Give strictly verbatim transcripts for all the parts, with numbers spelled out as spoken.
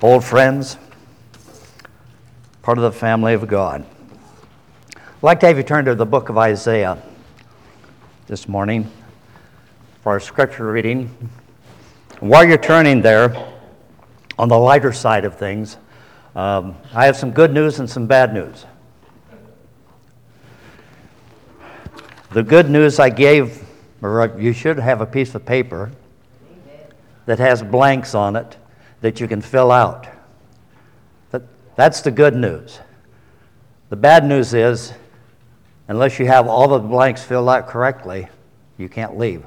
old friends, part of the family of God. I'd like to have you turn to the book of Isaiah this morning for our scripture reading. While you're turning there, on the lighter side of things, um, I have some good news and some bad news. The good news I gave, or you should have a piece of paper that has blanks on it that you can fill out. That, that's the good news. The bad news is, unless you have all the blanks filled out correctly, you can't leave.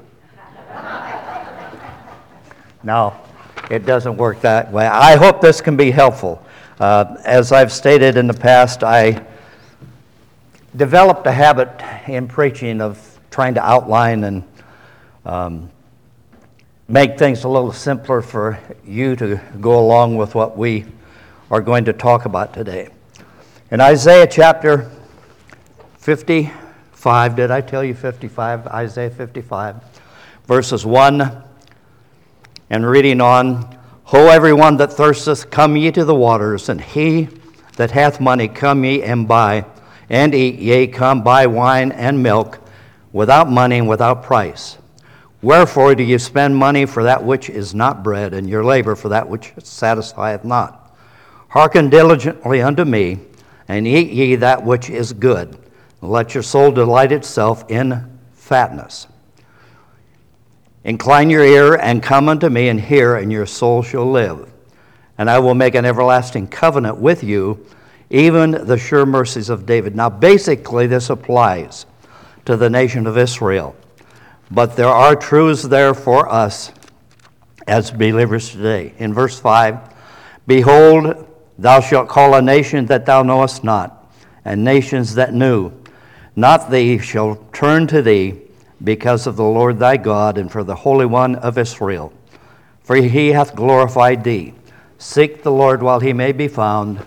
No, it doesn't work that way. I hope this can be helpful. Uh, as I've stated in the past, I developed a habit in preaching of trying to outline and um, make things a little simpler for you to go along with what we are going to talk about today. In Isaiah chapter fifty-five, did I tell you fifty-five? Isaiah fifty-five, verses one, and reading on, Ho, everyone that thirsteth, come ye to the waters, and he that hath money, come ye and buy, and eat, yea, come buy wine and milk, without money and without price. Wherefore do you spend money for that which is not bread, and your labor for that which satisfieth not? Hearken diligently unto me, and eat ye that which is good. Let your soul delight itself in fatness. Incline your ear, and come unto me, and hear, and your soul shall live. And I will make an everlasting covenant with you, even the sure mercies of David. Now, basically, this applies to the nation of Israel. But there are truths there for us as believers today. In verse five, Behold, thou shalt call a nation that thou knowest not, and nations that knew not thee shall turn to thee, because of the Lord thy God, and for the Holy One of Israel. For he hath glorified thee. Seek the Lord while he may be found.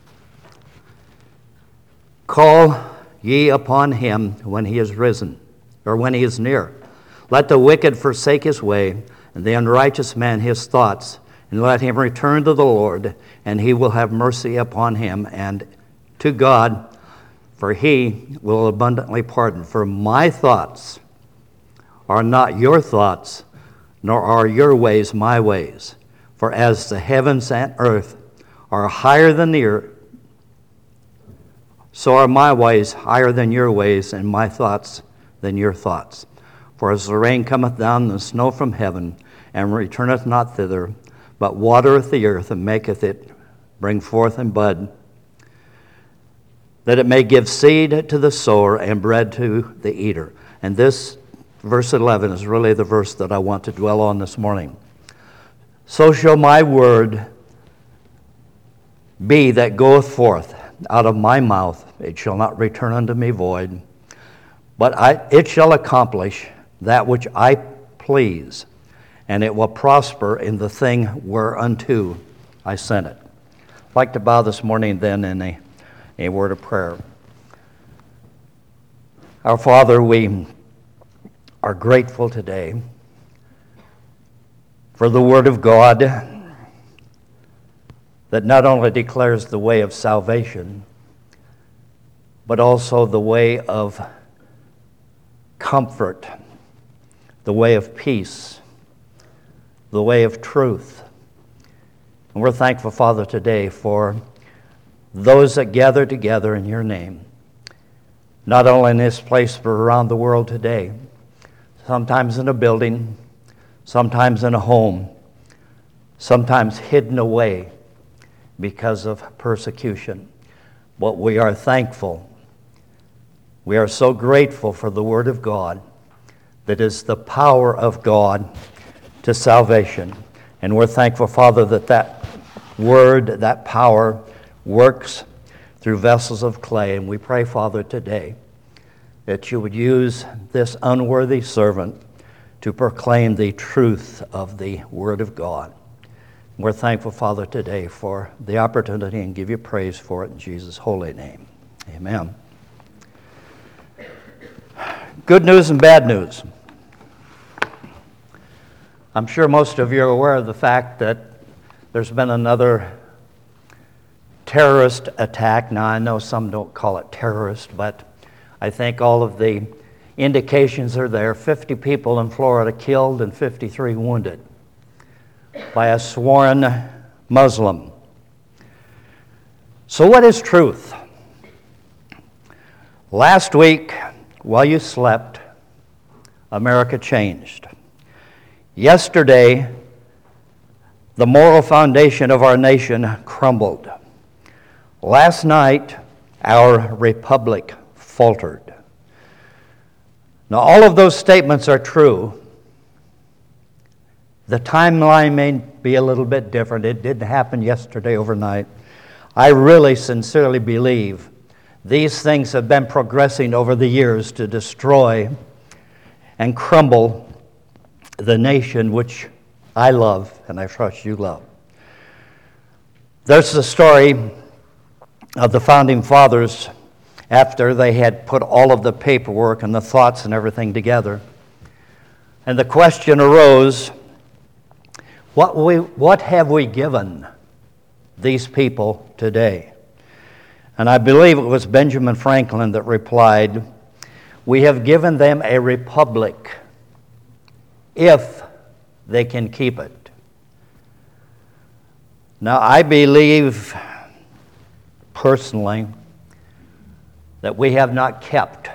Call ye upon him when he is risen, or when he is near. Let the wicked forsake his way, and the unrighteous man his thoughts, and let him return to the Lord, and he will have mercy upon him, and to God, for he will abundantly pardon. For my thoughts are not your thoughts, nor are your ways my ways. For as the heavens and earth are higher than the earth, so are my ways higher than your ways, and my thoughts than your thoughts. For as the rain cometh down, and the snow from heaven, and returneth not thither, but watereth the earth, and maketh it bring forth and bud, that it may give seed to the sower, and bread to the eater. And this, verse eleven, is really the verse that I want to dwell on this morning. So shall my word be that goeth forth out of my mouth. It shall not return unto me void, but I, it shall accomplish that which I please, and it will prosper in the thing whereunto I sent it. I'd like to bow this morning then in a, a word of prayer. Our Father, we are grateful today for the Word of God that not only declares the way of salvation, but also the way of comfort, the way of peace, the way of truth. And we're thankful, Father, today for those that gather together in your name, not only in this place, but around the world today, sometimes in a building, sometimes in a home, sometimes hidden away because of persecution. But we are thankful. We are so grateful for the Word of God that is the power of God to salvation. And we're thankful, Father, that that Word, that power works through vessels of clay. And we pray, Father, today that you would use this unworthy servant to proclaim the truth of the Word of God. We're thankful, Father, today for the opportunity and give you praise for it in Jesus' holy name. Amen. Good news and bad news. I'm sure most of you are aware of the fact that there's been another terrorist attack. Now, I know some don't call it terrorist, but I think all of the indications are there. fifty people in Florida killed and fifty-three wounded by a sworn Muslim. So what is truth? Last week, while you slept, America changed. Yesterday, the moral foundation of our nation crumbled. Last night, our republic faltered. Now, all of those statements are true. The timeline may be a little bit different. It didn't happen yesterday overnight. I really sincerely believe these things have been progressing over the years to destroy and crumble the nation which I love and I trust you love. There's the story of the founding fathers after they had put all of the paperwork and the thoughts and everything together. And the question arose, what we what have we given these people today? And I believe it was Benjamin Franklin that replied, we have given them a republic if they can keep it. Now, I believe personally that we have not kept,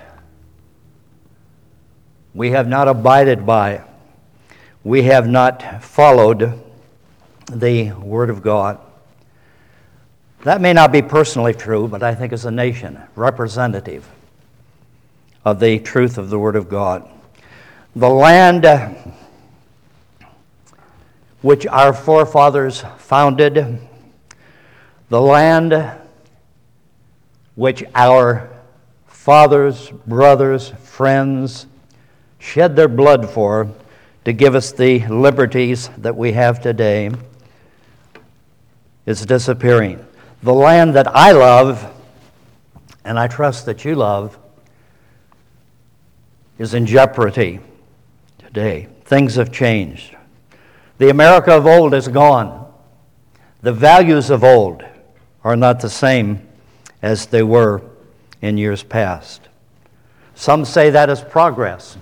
we have not abided by, we have not followed the Word of God. That may not be personally true, but I think as a nation, representative of the truth of the Word of God. The land which our forefathers founded, the land which our fathers, brothers, friends shed their blood for to give us the liberties that we have today, is disappearing. The land that I love, and I trust that you love, is in jeopardy today. Things have changed. The America of old is gone. The values of old are not the same as they were in years past. Some say that is progress.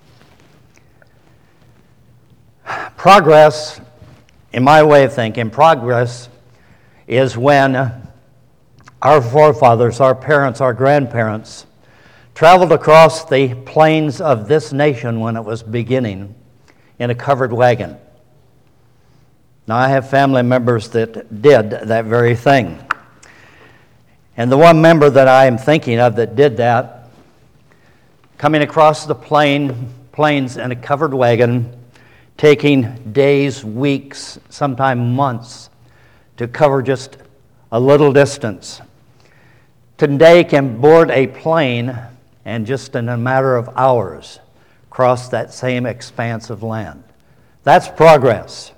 Progress, in my way of thinking, progress is when our forefathers, our parents, our grandparents traveled across the plains of this nation when it was beginning in a covered wagon. Now, I have family members that did that very thing. And the one member that I am thinking of that did that, coming across the plain, plains in a covered wagon, taking days, weeks, sometimes months to cover just a little distance. Today can board a plane and just in a matter of hours cross that same expanse of land. That's progress.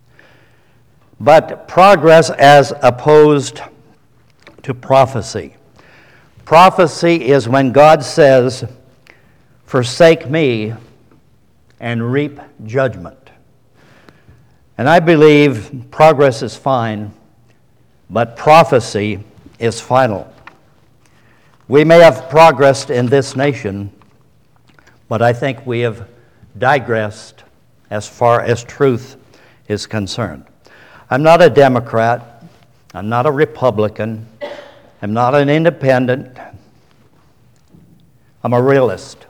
But progress as opposed to prophecy. Prophecy is when God says, forsake me and reap judgment. And I believe progress is fine, but prophecy is final. We may have progressed in this nation, but I think we have digressed as far as truth is concerned. I'm not a Democrat. I'm not a Republican. I'm not an independent. I'm a realist.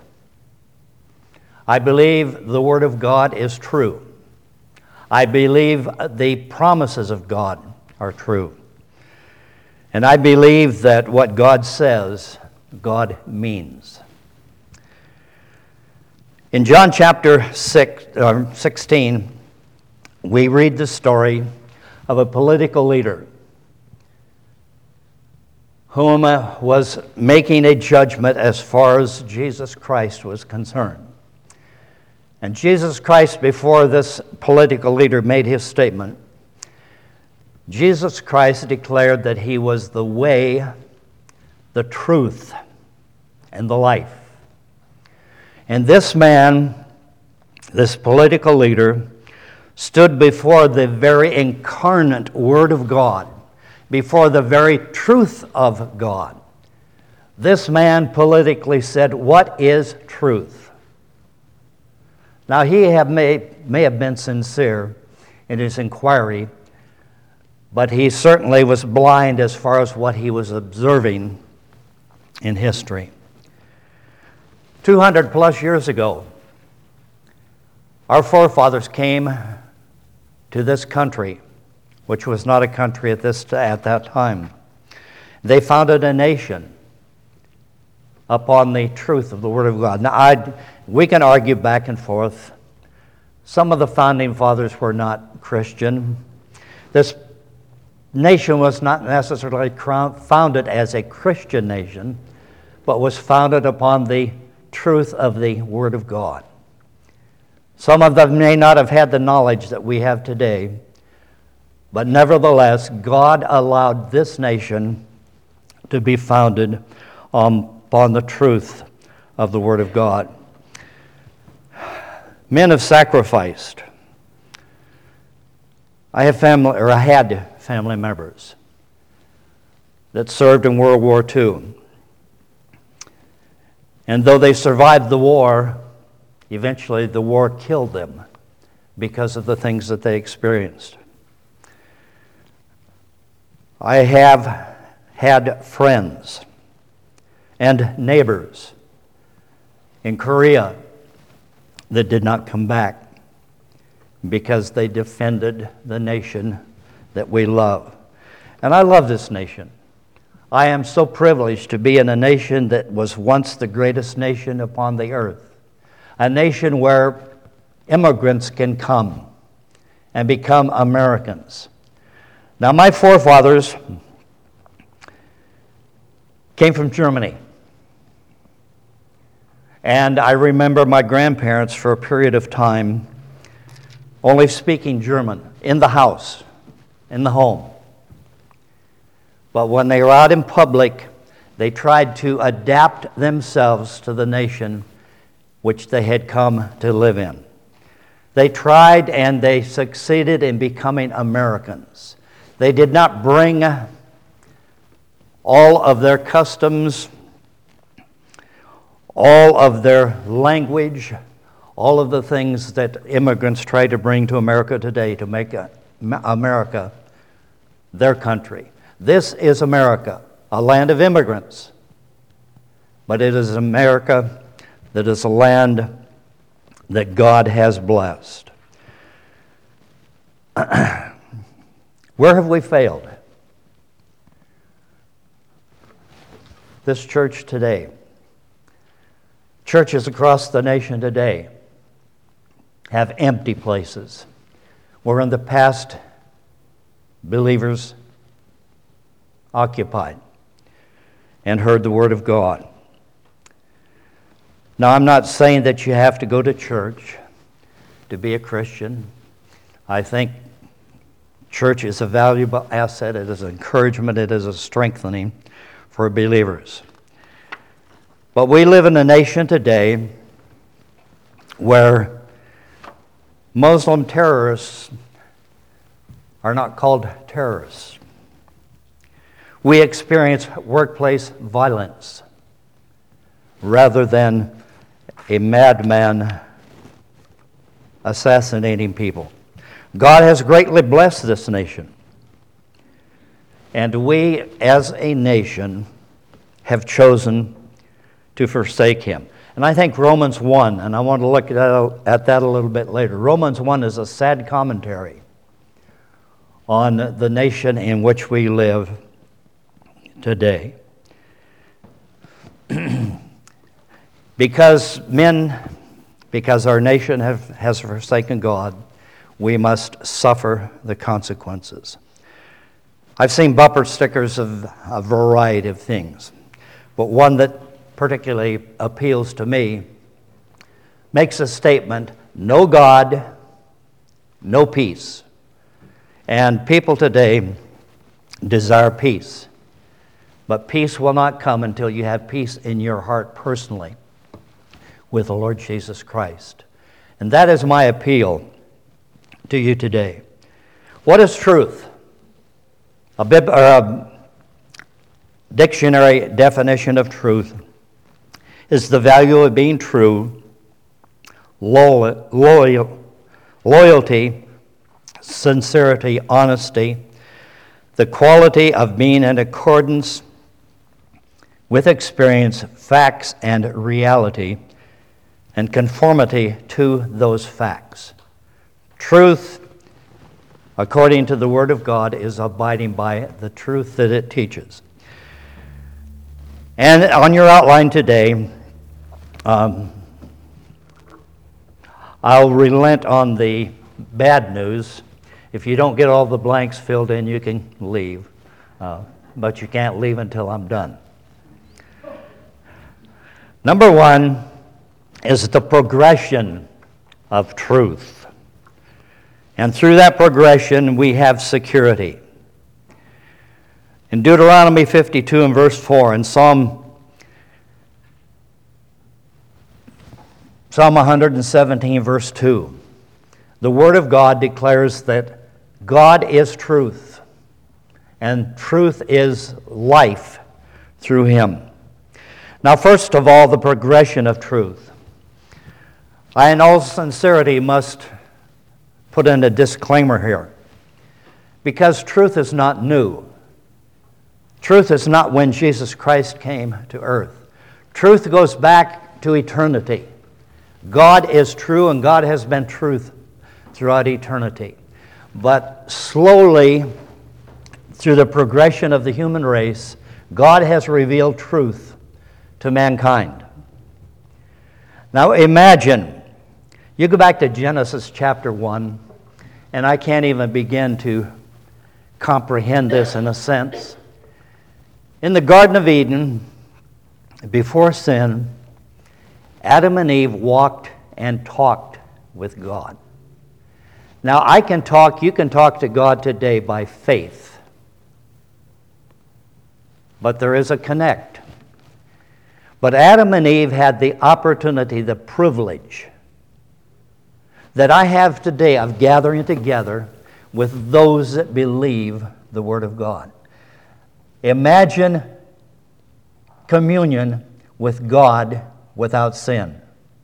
I believe the Word of God is true. I believe the promises of God are true. And I believe that what God says, God means. In John chapter six, uh, sixteen, we read the story of a political leader whom uh, was making a judgment as far as Jesus Christ was concerned. And Jesus Christ, before this political leader made his statement, Jesus Christ declared that he was the way, the truth, and the life. And this man, this political leader, stood before the very incarnate Word of God. before the very truth of God. This man politically said, "What is truth?" Now, he have may, may have been sincere in his inquiry, but he certainly was blind as far as what he was observing in history. two hundred plus years ago, our forefathers came to this country, which was not a country at this at that time. They founded a nation upon the truth of the Word of God. Now, I, we can argue back and forth. Some of the founding fathers were not Christian. This nation was not necessarily founded as a Christian nation, but was founded upon the truth of the Word of God. Some of them may not have had the knowledge that we have today, but nevertheless, God allowed this nation to be founded um, upon the truth of the Word of God. Men have sacrificed. I have family, or I had family members that served in World War Two. And though they survived the war, eventually the war killed them because of the things that they experienced. I have had friends and neighbors in Korea that did not come back because they defended the nation that we love. And I love this nation. I am so privileged to be in a nation that was once the greatest nation upon the earth, a nation where immigrants can come and become Americans. Now, my forefathers came from Germany. And I remember my grandparents for a period of time only speaking German in the house, in the home. But when they were out in public, they tried to adapt themselves to the nation which they had come to live in. They tried and they succeeded in becoming Americans. They did not bring all of their customs, all of their language, all of the things that immigrants try to bring to America today to make America their country. This is America, a land of immigrants, but it is America that is a land that God has blessed. Where have we failed? This church today. Churches across the nation today have empty places where in the past believers occupied and heard the Word of God. Now, I'm not saying that you have to go to church to be a Christian. I think church is a valuable asset. It is an encouragement. It is a strengthening for believers. But we live in a nation today where Muslim terrorists are not called terrorists. We experience workplace violence rather than a madman assassinating people. God has greatly blessed this nation. And we, as a nation, have chosen to forsake Him. And I think Romans one, and I want to look at that a little bit later. Romans one is a sad commentary on the nation in which we live today. Because men, because our nation have, has forsaken God, we must suffer the consequences. I've seen bumper stickers of a variety of things, but one that particularly appeals to me makes a statement, no God, no peace. And people today desire peace, but peace will not come until you have peace in your heart personally with the Lord Jesus Christ. And that is my appeal to you today. What is truth? A, bib, or a dictionary definition of truth is the value of being true, loyal, loyal, loyalty, sincerity, honesty, the quality of being in accordance with experience, facts, and reality, and conformity to those facts. Truth, according to the Word of God, is abiding by the truth that it teaches. And on your outline today, um, I'll relent on the bad news. If you don't get all the blanks filled in, you can leave. Uh, but you can't leave until I'm done. Number one is the progression of truth. And through that progression, we have security. In Deuteronomy fifty-two and verse four, and Psalm, Psalm one seventeen verse two, the Word of God declares that God is truth, and truth is life through Him. Now, first of all, the progression of truth. I, in all sincerity, must put in a disclaimer here, because truth is not new. Truth is not when Jesus Christ came to earth. Truth goes back to eternity. God is true, and God has been truth throughout eternity. But slowly, through the progression of the human race, God has revealed truth to mankind. Now imagine, you go back to Genesis chapter one, and I can't even begin to comprehend this in a sense. In the Garden of Eden, before sin, Adam and Eve walked and talked with God. Now, I can talk, you can talk to God today by faith. But there is a connect. But Adam and Eve had the opportunity, the privilege that I have today of gathering together with those that believe the Word of God. Imagine communion with God without sin.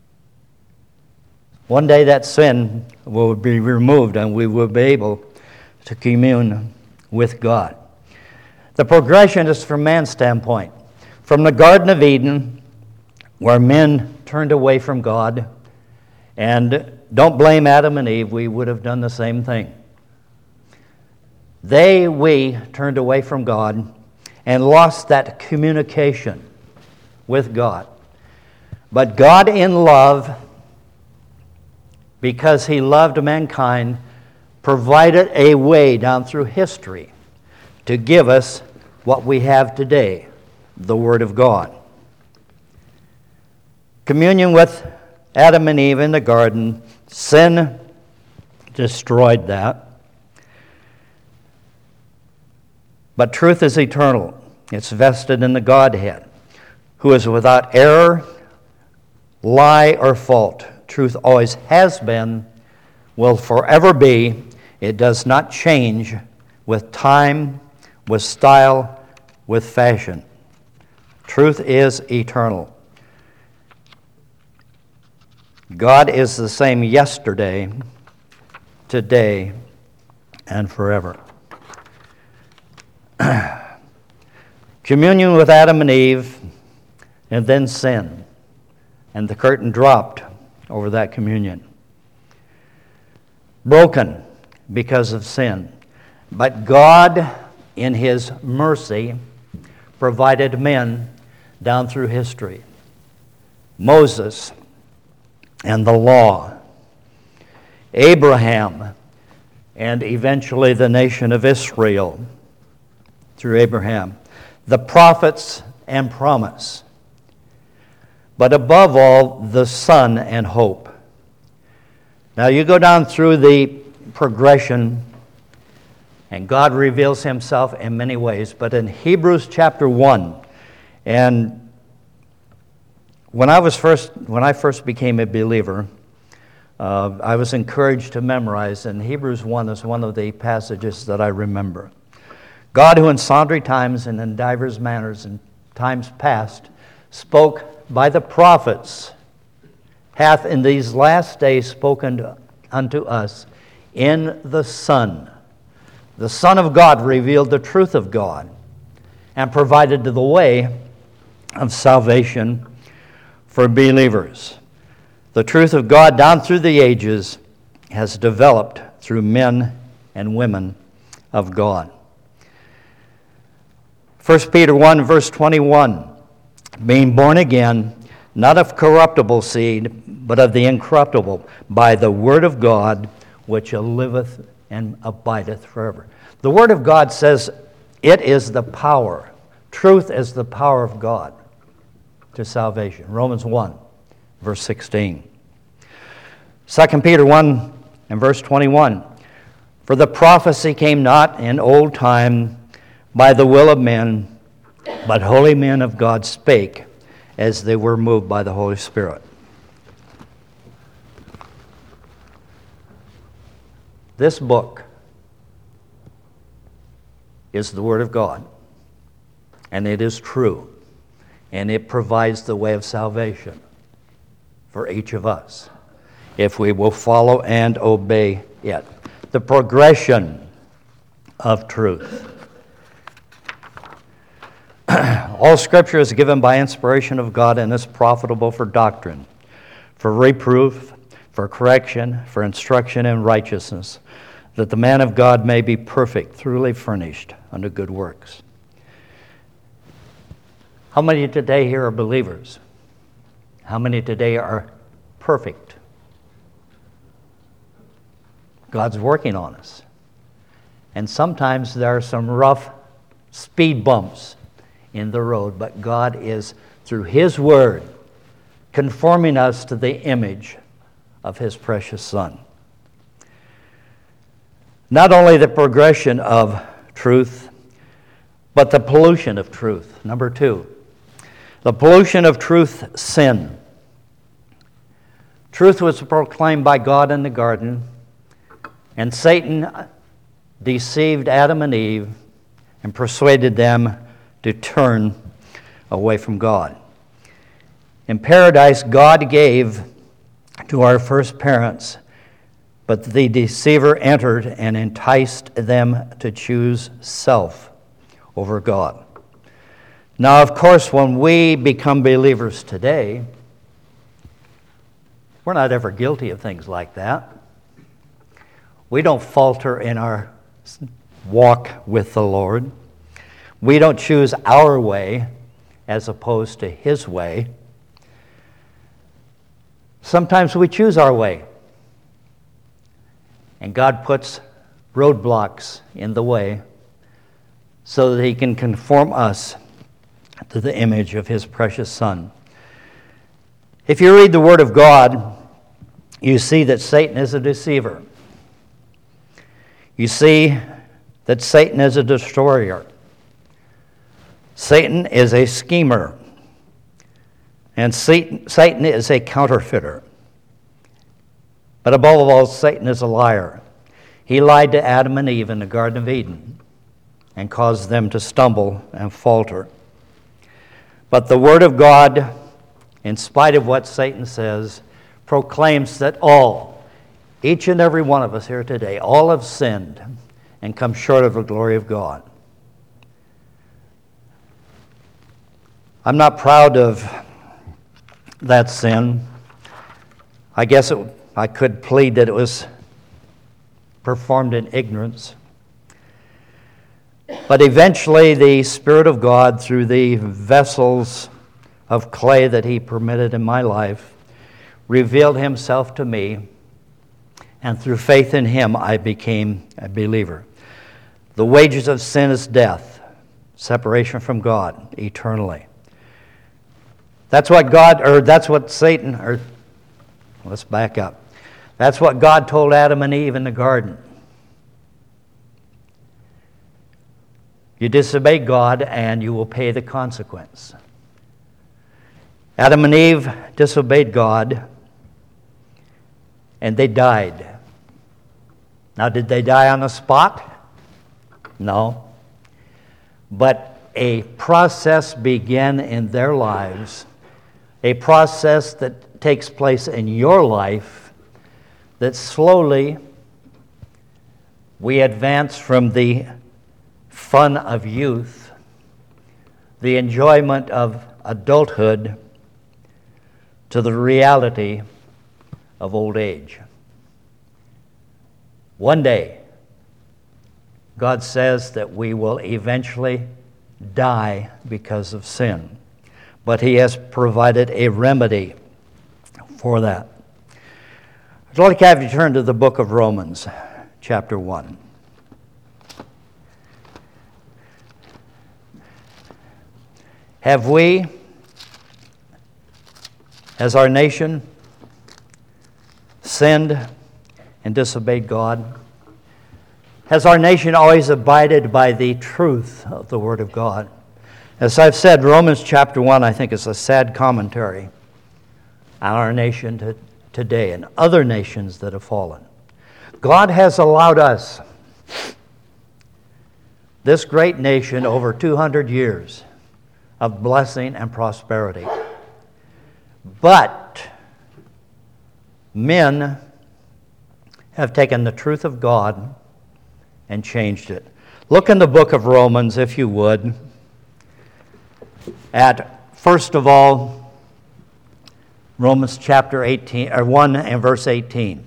One day that sin will be removed and we will be able to commune with God. The progression is from man's standpoint. From the Garden of Eden, where men turned away from God, and don't blame Adam and Eve, we would have done the same thing. They, we, turned away from God and lost that communication with God. But God in love, because He loved mankind, provided a way down through history to give us what we have today, the Word of God. Communion with Adam and Eve in the garden, sin destroyed that. But truth is eternal. It's vested in the Godhead, who is without error, lie, or fault. Truth always has been, will forever be. It does not change with time, with style, with fashion. Truth is eternal. God is the same yesterday, today, and forever. Communion with Adam and Eve, and then sin. And the curtain dropped over that communion. Broken because of sin. But God, in His mercy, provided men down through history. Moses and the law. Abraham, and eventually the nation of Israel through Abraham. The prophets and promise. But above all, the Son and hope. Now you go down through the progression, and God reveals Himself in many ways. But in Hebrews chapter one, and when I was first, when I first became a believer, uh, I was encouraged to memorize, and Hebrews one is one of the passages that I remember. God, who in sundry times and in divers manners in times past spoke by the prophets, hath in these last days spoken unto us in the Son. The Son of God revealed the truth of God and provided the way of salvation for believers. The truth of God down through the ages has developed through men and women of God. First Peter one, verse twenty-one, being born again, not of corruptible seed, but of the incorruptible, by the word of God, which liveth and abideth forever. The word of God says it is the power. Truth is the power of God to salvation. Romans one, verse sixteen. Second Peter one and verse twenty-one. For the prophecy came not in old time by the will of men, but holy men of God spake as they were moved by the Holy Spirit. This book is the Word of God, and it is true, and it provides the way of salvation for each of us if we will follow and obey it. The progression of truth. All Scripture is given by inspiration of God and is profitable for doctrine, for reproof, for correction, for instruction in righteousness, that the man of God may be perfect, thoroughly furnished unto good works. How many today here are believers? How many today are perfect? God's working on us. And sometimes there are some rough speed bumps in the road, but God is, through His Word, conforming us to the image of His precious Son. Not only the progression of truth, but the pollution of truth. Number two, the pollution of truth, sin. Truth was proclaimed by God in the garden, and Satan deceived Adam and Eve and persuaded them to turn away from God. In paradise, God gave to our first parents, but the deceiver entered and enticed them to choose self over God. Now, of course, when we become believers today, we're not ever guilty of things like that. We don't falter in our walk with the Lord. We don't choose our way as opposed to His way. Sometimes we choose our way, and God puts roadblocks in the way so that He can conform us to the image of His precious Son. If you read the Word of God, you see that Satan is a deceiver. You see that Satan is a destroyer. Satan is a schemer. And Satan, Satan is a counterfeiter. But above all, Satan is a liar. He lied to Adam and Eve in the Garden of Eden and caused them to stumble and falter. But the Word of God, in spite of what Satan says, proclaims that all, each and every one of us here today, all have sinned and come short of the glory of God. I'm not proud of that sin. I guess it, I could plead that it was performed in ignorance. But eventually the Spirit of God, through the vessels of clay that He permitted in my life, revealed Himself to me, and through faith in Him I became a believer. The wages of sin is death, separation from God eternally. That's what God, or that's what Satan, or let's back up. That's what God told Adam and Eve in the garden. You disobey God and you will pay the consequence. Adam and Eve disobeyed God and they died. Now, did they die on the spot? No. but a process began in their lives, a process that takes place in your life, that slowly we advance from the fun of youth, the enjoyment of adulthood, to the reality of old age. One day, God says that we will eventually die because of sin, but He has provided a remedy for that. I'd like to have you turn to the book of Romans, chapter one. Have we, as our nation, sinned and disobeyed God? Has our nation always abided by the truth of the Word of God? As I've said, Romans chapter one, I think, is a sad commentary on our nation to, today and other nations that have fallen. God has allowed us, this great nation, over two hundred years of blessing and prosperity. But men have taken the truth of God and changed it. Look in the book of Romans, if you would, at, first of all, Romans chapter eighteen, or one and verse eighteen.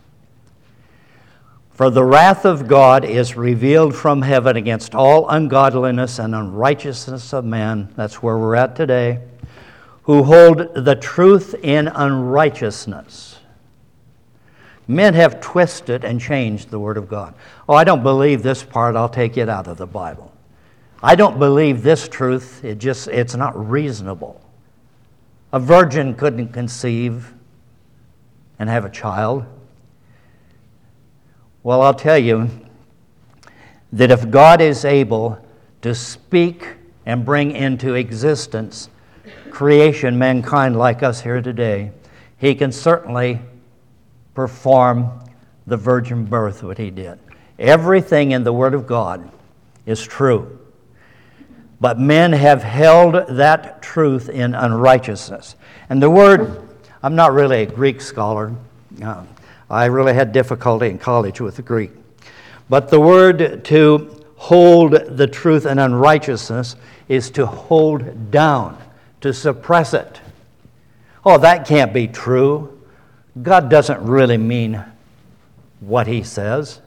For the wrath of God is revealed from heaven against all ungodliness and unrighteousness of men, that's where we're at today, who hold the truth in unrighteousness. Men have twisted and changed the Word of God. Oh, I don't believe this part, I'll take it out of the Bible. I don't believe this truth, it just, it's not reasonable. A virgin couldn't conceive and have a child. Well, I'll tell you that if God is able to speak and bring into existence creation, mankind like us here today, He can certainly perform the virgin birth, what He did. Everything in the Word of God is true. But men have held that truth in unrighteousness. And the word, I'm not really a Greek scholar. Uh, I really had difficulty in college with the Greek. But the word to hold the truth in unrighteousness is to hold down, to suppress it. Oh, that can't be true. God doesn't really mean what He says.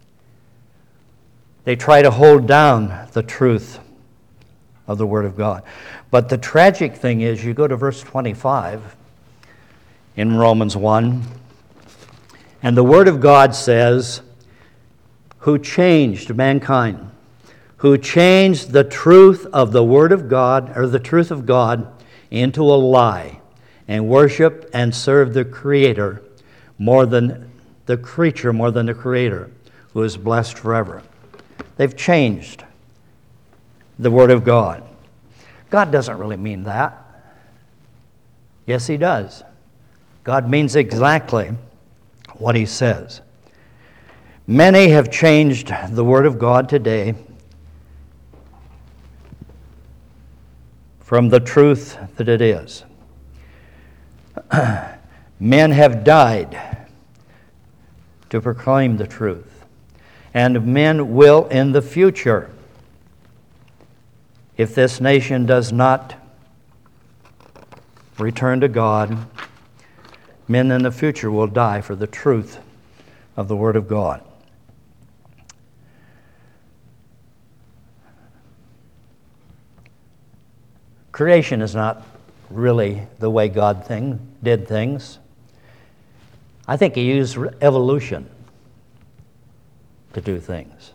They try to hold down the truth of the Word of God. But the tragic thing is, you go to verse twenty-five in Romans one, and the Word of God says, who changed mankind, who changed the truth of the Word of God, or the truth of God, into a lie, and worshiped and served the Creator more than the creature, more than the Creator, who is blessed forever. They've changed the Word of God. God doesn't really mean that. Yes, He does. God means exactly what He says. Many have changed the Word of God today from the truth that it is. Men have died to proclaim the truth, and men will in the future. If this nation does not return to God, men in the future will die for the truth of the Word of God. Creation is not really the way God thing, did things. I think He used evolution to do things.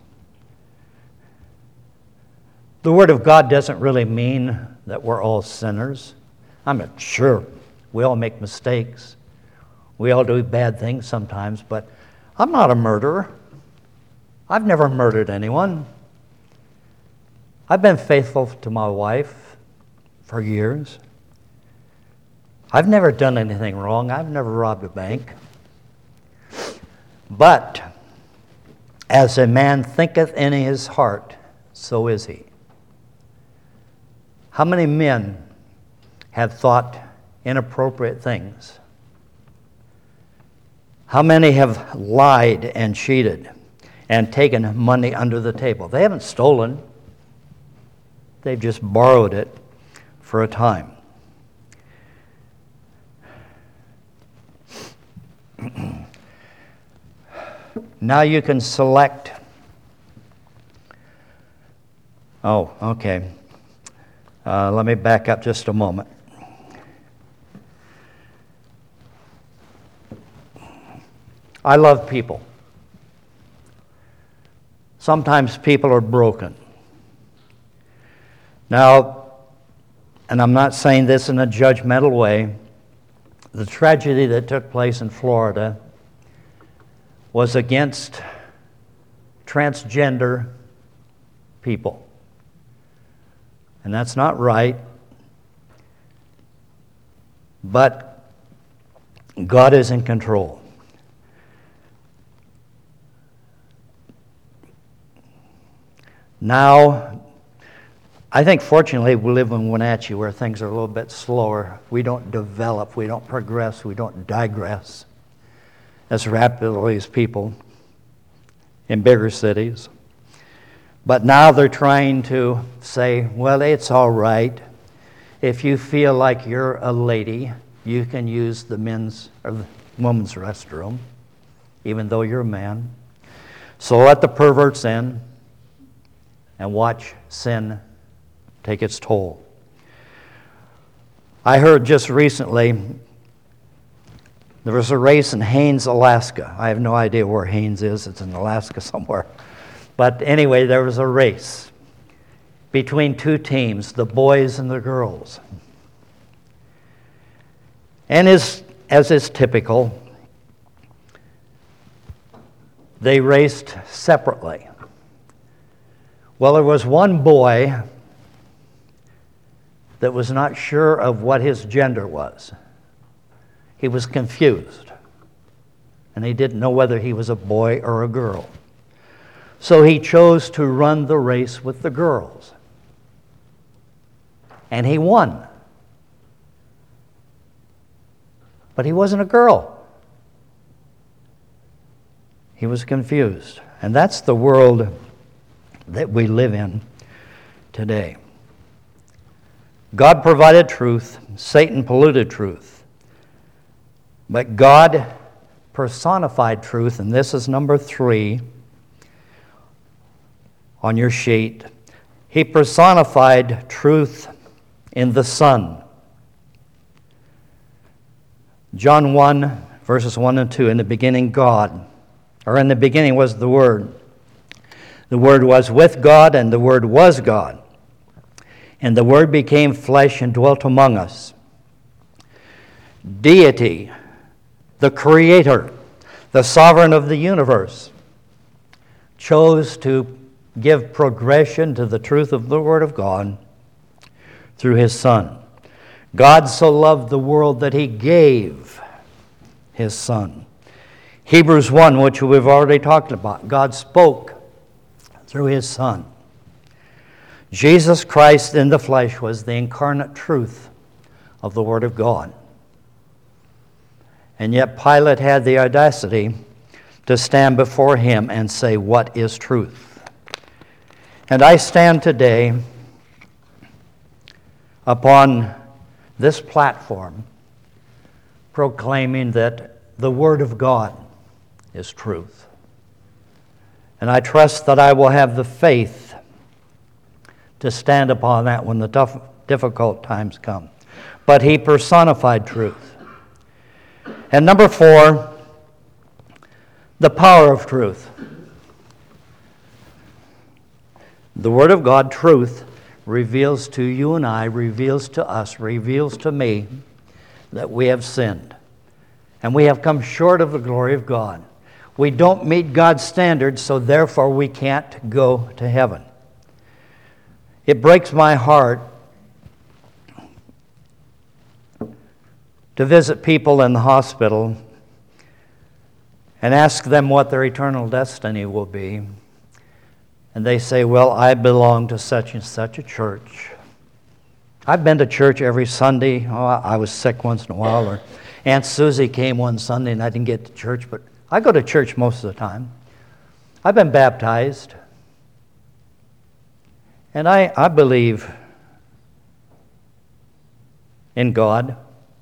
The Word of God doesn't really mean that we're all sinners. I mean, sure, we all make mistakes. We all do bad things sometimes, but I'm not a murderer. I've never murdered anyone. I've been faithful to my wife for years. I've never done anything wrong. I've never robbed a bank. But as a man thinketh in his heart, so is he. How many men have thought inappropriate things? How many have lied and cheated and taken money under the table? They haven't stolen. They've just borrowed it for a time. Now you can select. Oh, okay. Uh, let me back up just a moment. I love people. Sometimes people are broken. Now, and I'm not saying this in a judgmental way, the tragedy that took place in Florida was against transgender people. And that's not right. But God is in control. Now, I think fortunately we live in Wenatchee where things are a little bit slower. We don't develop, we don't progress, we don't digress as rapidly as people in bigger cities. But now they're trying to say, well, it's all right. If you feel like you're a lady, you can use the men's or the women's restroom, even though you're a man. So let the perverts in and watch sin take its toll. I heard just recently there was a race in Haines, Alaska. I have no idea where Haines is. It's in Alaska somewhere. But anyway, there was a race between two teams, the boys and the girls. And as, as is typical, they raced separately. Well, there was one boy that was not sure of what his gender was. He was confused, and he didn't know whether he was a boy or a girl. So he chose to run the race with the girls. And he won. But he wasn't a girl. He was confused. And that's the world that we live in today. God provided truth. Satan polluted truth. But God personified truth, and this is number three on your sheet. He personified truth in the Son. John one, verses one and two, in the beginning God, or in the beginning was the Word. The Word was with God, and the Word was God. And the Word became flesh and dwelt among us. Deity, the Creator, the Sovereign of the universe, chose to give progression to the truth of the Word of God through His Son. God so loved the world that He gave His Son. Hebrews one, which we've already talked about, God spoke through His Son. Jesus Christ in the flesh was the incarnate truth of the Word of God. And yet Pilate had the audacity to stand before Him and say, "What is truth?" And I stand today upon this platform proclaiming that the Word of God is truth. And I trust that I will have the faith to stand upon that when the tough, difficult times come. But He personified truth. And number four, the power of truth. The Word of God, truth, reveals to you and I, reveals to us, reveals to me that we have sinned. And we have come short of the glory of God. We don't meet God's standards, so therefore we can't go to heaven. It breaks my heart to visit people in the hospital and ask them what their eternal destiny will be. And they say, "Well, I belong to such and such a church, I've been to church every Sunday. Oh, I was sick once in a while, or Aunt Susie came one Sunday and I didn't get to church, but I go to church most of the time. I've been baptized. And I, I believe in God.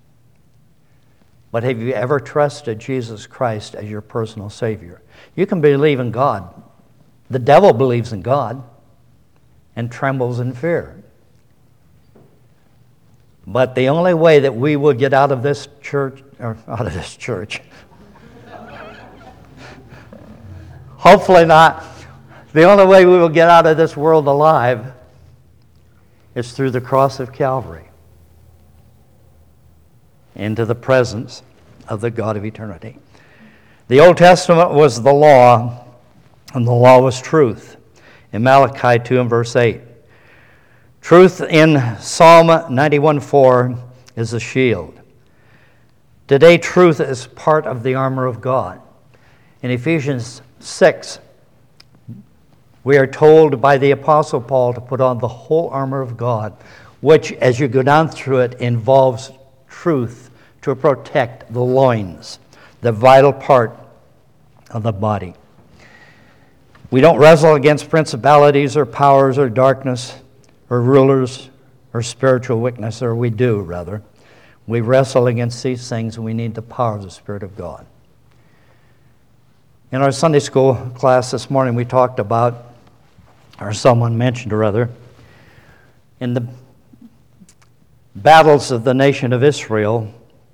But have you ever trusted Jesus Christ as your personal Savior? You can believe in God. The devil believes in God and trembles in fear. But the only way that we will get out of this church, or out of this church, hopefully not, the only way we will get out of this world alive is through the cross of Calvary into the presence of the God of eternity. The Old Testament was the law, and the law was truth. In Malachi two and verse eight. Truth in Psalm ninety-one four is a shield. Today, truth is part of the armor of God. In Ephesians six, we are told by the Apostle Paul to put on the whole armor of God, which, as you go down through it, involves truth to protect the loins, the vital part of the body. We don't wrestle against principalities or powers or darkness or rulers or spiritual wickedness, or we do, rather. We wrestle against these things, and we need the power of the Spirit of God. In our Sunday school class this morning, we talked about, or someone mentioned, or other, in the battles of the nation of Israel,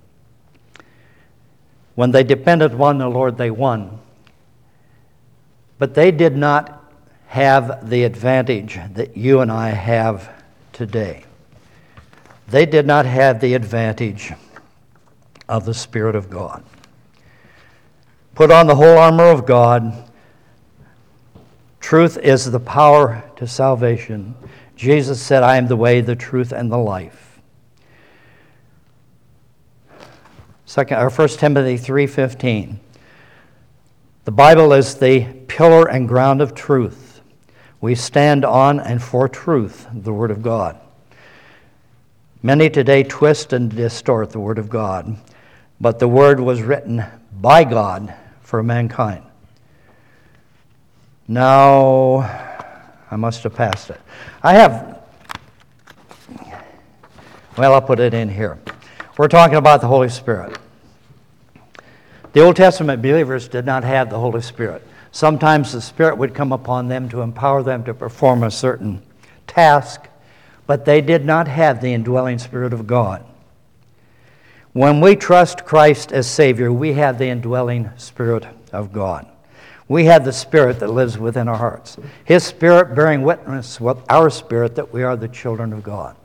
when they depended upon the Lord, they won. But they did not have the advantage that you and I have today. They did not have the advantage of the Spirit of God. Put on the whole armor of God. Truth is the power to salvation. Jesus said, I am the way, the truth, and the life. Second, or First Timothy three fifteen. The Bible is the pillar and ground of truth. We stand on and for truth, the Word of God. Many today twist and distort the Word of God, but the Word was written by God for mankind. Now, I must have passed it. I have, well, I'll put it in here. We're talking about the Holy Spirit. The Old Testament believers did not have the Holy Spirit. Sometimes the Spirit would come upon them to empower them to perform a certain task, but they did not have the indwelling Spirit of God. When we trust Christ as Savior, we have the indwelling Spirit of God. We have the Spirit that lives within our hearts. His Spirit bearing witness with our spirit that we are the children of God.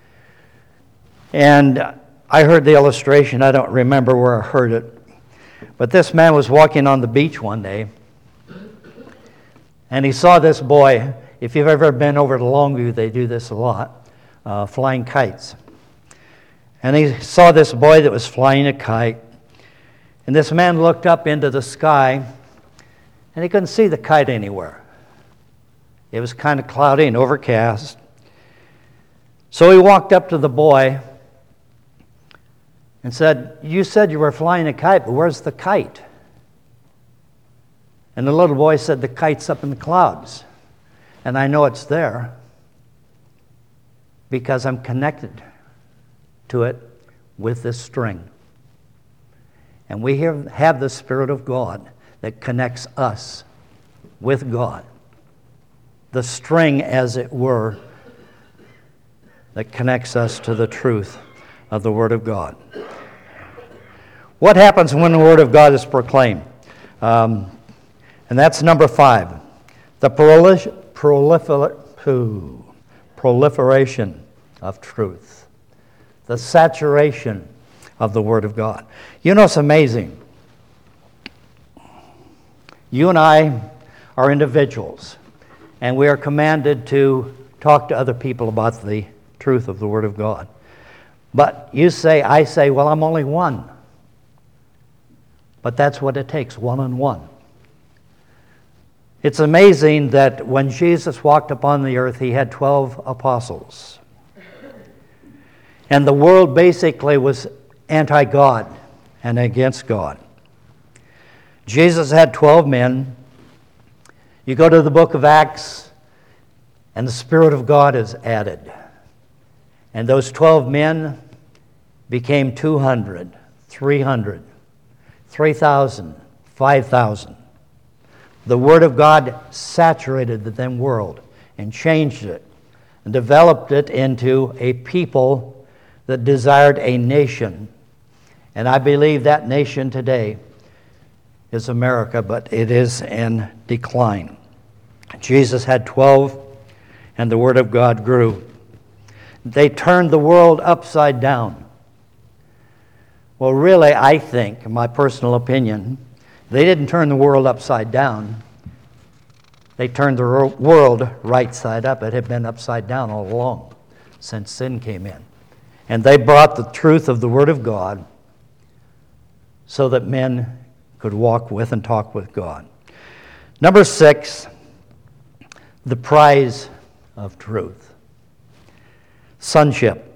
And I heard the illustration. I don't remember where I heard it. But this man was walking on the beach one day, and he saw this boy. If you've ever been over to Longview, they do this a lot, uh, flying kites. And he saw this boy that was flying a kite. And this man looked up into the sky, and he couldn't see the kite anywhere. It was kind of cloudy and overcast. So he walked up to the boy and said, you said you were flying a kite, but where's the kite? And the little boy said, the kite's up in the clouds. And I know it's there because I'm connected to it with this string. And we have the Spirit of God that connects us with God. The string, as it were, that connects us to the truth of the Word of God. What happens when the Word of God is proclaimed? Um, and that's number five. The prolifer- prolifer- proliferation of truth. The saturation of the Word of God. You know, it's amazing. You and I are individuals, and we are commanded to talk to other people about the truth of the Word of God. But you say, I say, well, I'm only one. But that's what it takes, one on one. It's amazing that when Jesus walked upon the earth, he had twelve apostles. And the world basically was anti-God and against God. Jesus had twelve men. You go to the book of Acts, and the Spirit of God is added. And those twelve men became two hundred, three hundred, three thousand, five thousand. The Word of God saturated the then world and changed it and developed it into a people that desired a nation. And I believe that nation today is America, but it is in decline. Jesus had twelve, and the Word of God grew. They turned the world upside down. Well, really, I think, in my personal opinion, they didn't turn the world upside down. They turned the world right side up. It had been upside down all along since sin came in. And they brought the truth of the Word of God so that men could walk with and talk with God. Number six, the prize of truth. Sonship.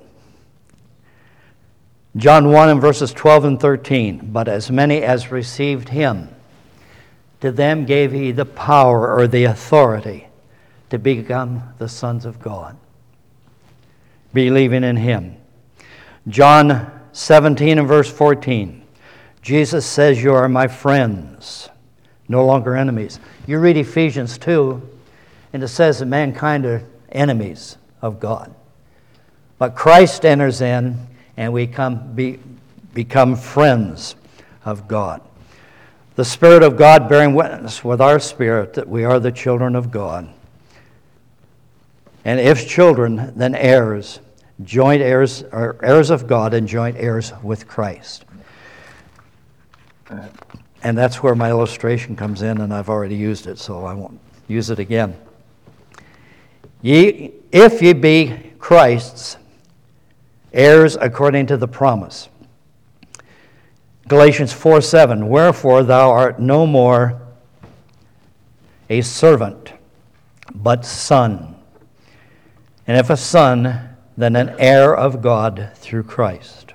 John one and verses twelve and thirteen. But as many as received him, to them gave he the power or the authority to become the sons of God, believing in him. John seventeen and verse fourteen. Jesus says, you are my friends, no longer enemies. You read Ephesians two, and it says that mankind are enemies of God. But Christ enters in, and we come be, become friends of God. The Spirit of God bearing witness with our spirit that we are the children of God. And if children, then heirs, joint heirs, or heirs of God and joint heirs with Christ. And that's where my illustration comes in, and I've already used it, so I won't use it again. Ye, if ye be Christ's heirs according to the promise. Galatians four seven, wherefore thou art no more a servant, but son. And if a son, then an heir of God through Christ.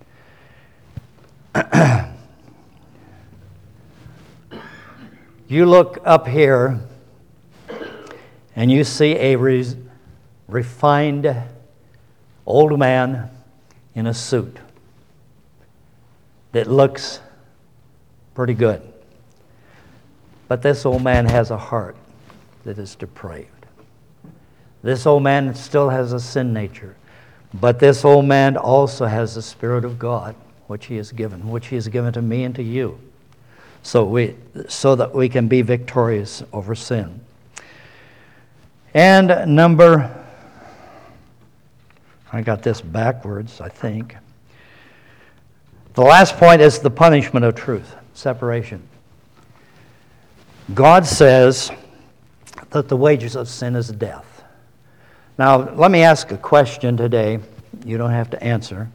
You look up here and you see a re- refined old man in a suit that looks pretty good. But this old man has a heart that is depraved. This old man still has a sin nature. But this old man also has the Spirit of God, which he has given, which he has given to me and to you, so we, so that we can be victorious over sin. And number, I got this backwards, I think. The last point is the punishment of truth, separation. God says that the wages of sin is death. Now, let me ask a question today. You don't have to answer.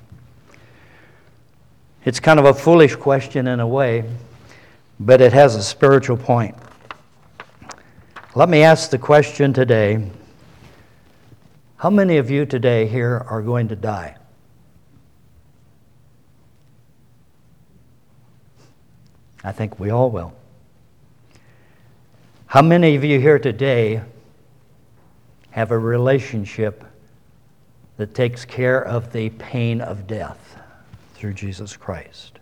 It's kind of a foolish question in a way, but it has a spiritual point. Let me ask the question today. How many of you today here are going to die? I think we all will. How many of you here today have a relationship that takes care of the pain of death through Jesus Christ?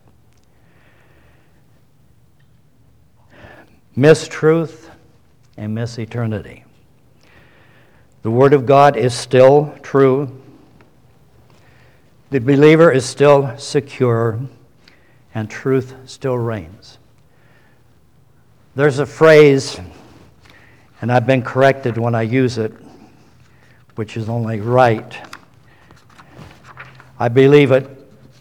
Miss truth and miss eternity. The Word of God is still true. The believer is still secure, and truth still reigns. There's a phrase, and I've been corrected when I use it, which is only right. I believe it.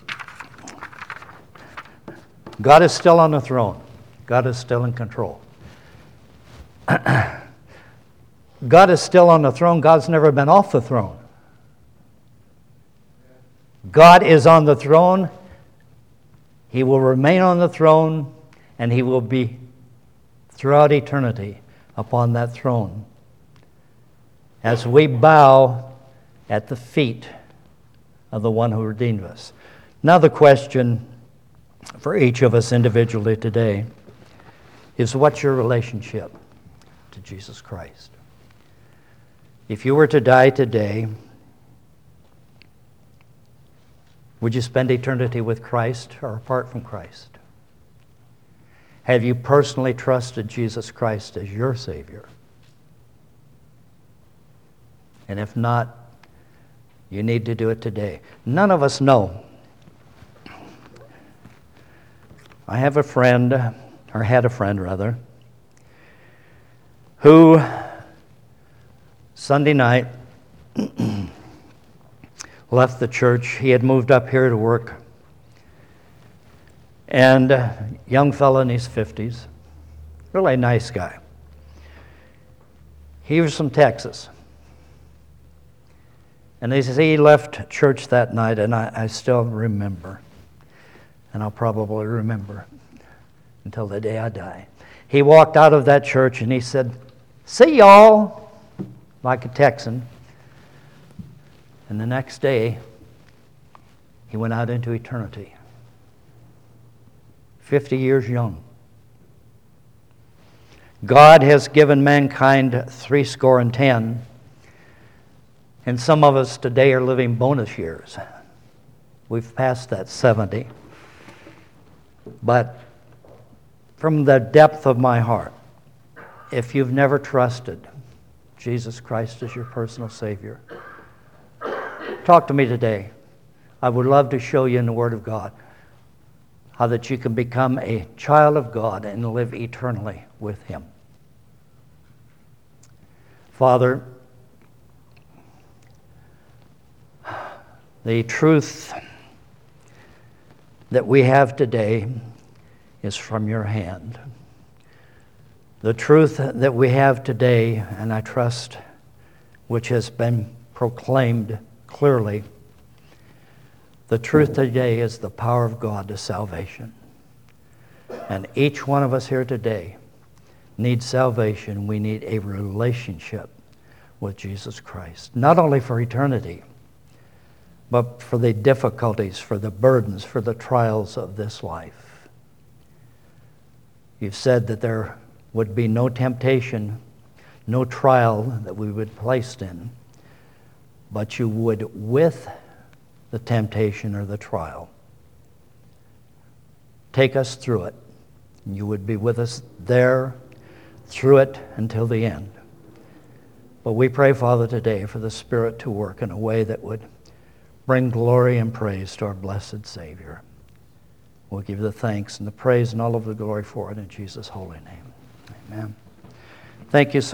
God is still on the throne. God is still in control. God is still on the throne. God's never been off the throne. God is on the throne. He will remain on the throne, and he will be throughout eternity upon that throne. As we bow at the feet of the one who redeemed us. Now the question for each of us individually today is, what's your relationship to Jesus Christ? If you were to die today, would you spend eternity with Christ or apart from Christ? Have you personally trusted Jesus Christ as your Savior? And if not, you need to do it today. None of us know. I have a friend, or had a friend rather, who Sunday night left the church. He had moved up here to work. And a young fellow in his fifties, really nice guy. He was from Texas. And he says he left church that night, and I, I still remember. And I'll probably remember until the day I die. He walked out of that church and he said, "See y'all," like a Texan. And the next day, he went out into eternity. Fifty years young. God has given mankind three score and ten, and some of us today are living bonus years. We've passed that seventy. But from the depth of my heart, if you've never trusted Jesus Christ as your personal Savior, talk to me today. I would love to show you in the Word of God how that you can become a child of God and live eternally with Him. Father, the truth that we have today is from your hand. The truth that we have today, and I trust, which has been proclaimed clearly, the truth today is the power of God to salvation. And each one of us here today needs salvation. We need a relationship with Jesus Christ, not only for eternity, but for the difficulties, for the burdens, for the trials of this life. You've said that there would be no temptation, no trial that we would be placed in, but you would, with the temptation or the trial, take us through it. And you would be with us there, through it, until the end. But we pray, Father, today for the Spirit to work in a way that would bring glory and praise to our blessed Savior. We'll give you the thanks and the praise and all of the glory for it in Jesus' holy name. Amen. Thank you so